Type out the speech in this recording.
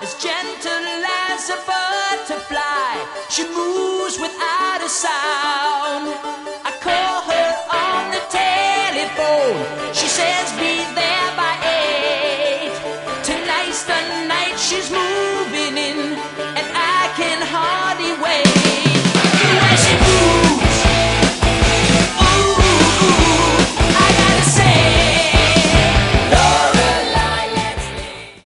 as gentle as a butterfly. She moves without a sound. I call her on the telephone,